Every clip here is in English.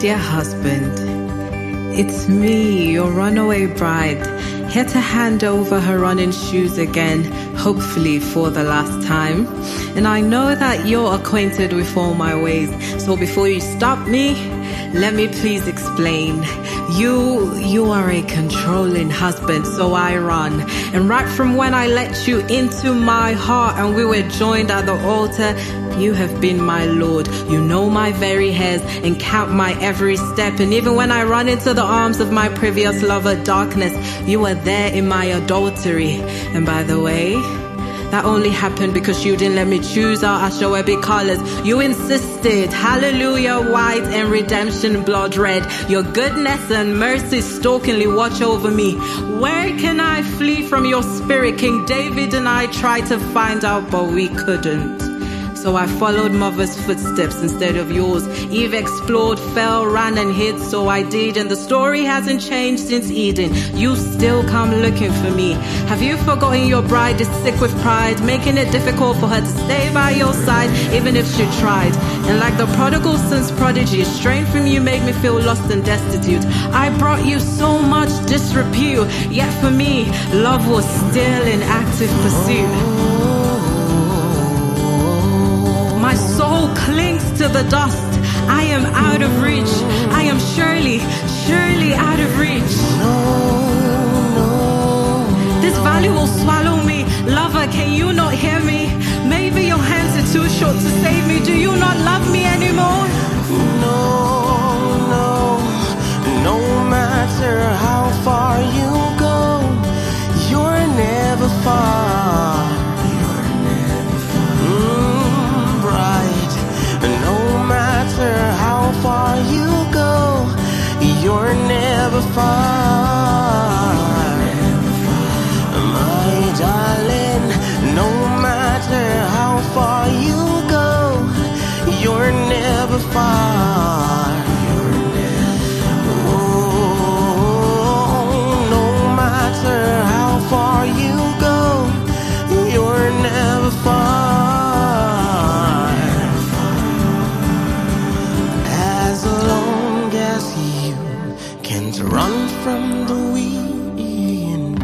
dear husband, it's me, your runaway bride, here to hand over her running shoes again, hopefully for the last time. And I know that you're acquainted with all my ways, so before you stop me, let me please explain. You are a controlling husband, so I run. And right from when I let you into my heart and we were joined at the altar, you have been my Lord. You know my very hairs and count my every step. And even when I run into the arms of my previous lover, darkness, you are there in my adultery. And by the way, that only happened because you didn't let me choose our Ashoebi colors. You insisted, hallelujah, white and redemption blood red. Your goodness and mercy stalkingly watch over me. Where can I flee from your spirit? King David and I tried to find out, but we couldn't. So I followed mother's footsteps instead of yours. Eve explored, fell, ran and hid, so I did. And the story hasn't changed since Eden. You still come looking for me. Have you forgotten your bride is sick with pride, making it difficult for her to stay by your side, even if she tried? And like the prodigal son's prodigy, straying from you made me feel lost and destitute. I brought you so much disrepute, yet for me, love was still in active pursuit. My soul clings to the dust. I am out of reach. I am surely, surely out of reach. This valley will swallow me. Lover, can you not hear me? Maybe your hands are too short to save me. Do you not love me anymore? No matter how far you go, you're never far. How far you go, you're never far. My darling, no matter how far you go, you're never far. Oh, no matter how far you go, you're never far. Run from the wind.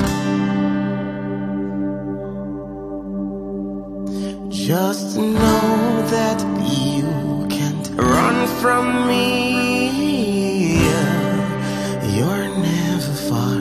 Just know that you can't run from me. You're never far.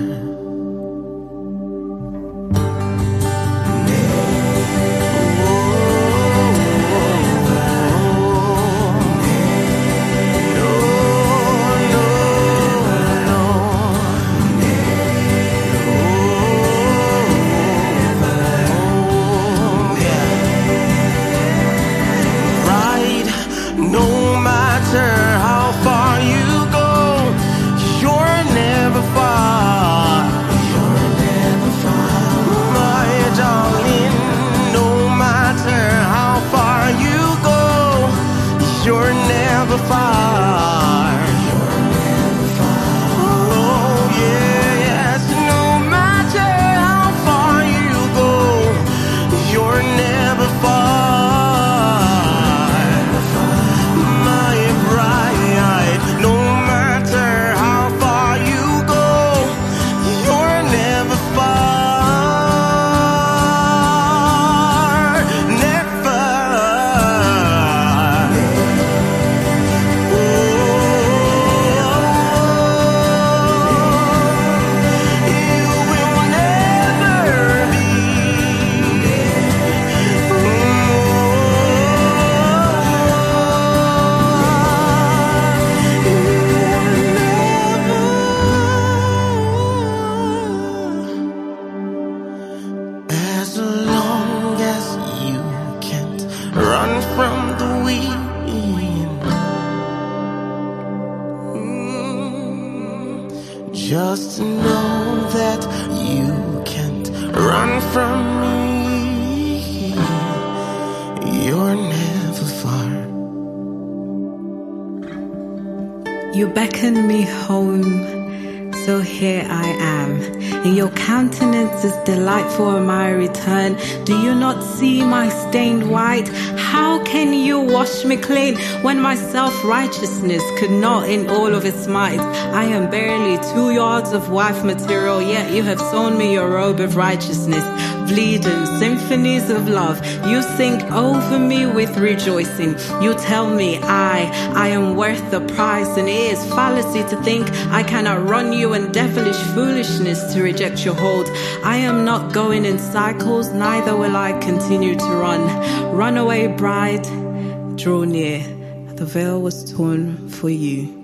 Just know that you can't run from me. You're never far. You beckon me home, so so here I am. And your countenance is delightful on my return. Do you not see my stained white? How can you wash me clean when my self-righteousness could not in all of its might? I am barely 2 yards of wife material, yet you have sewn me your robe of righteousness. Bleeding symphonies of love, you sing over me with rejoicing. You tell me I am worth the price, and it is fallacy to think I cannot run you, and devilish foolishness to reject your hold. I am not going in cycles, neither will I continue to run. Runaway bride, draw near. The veil was torn for you.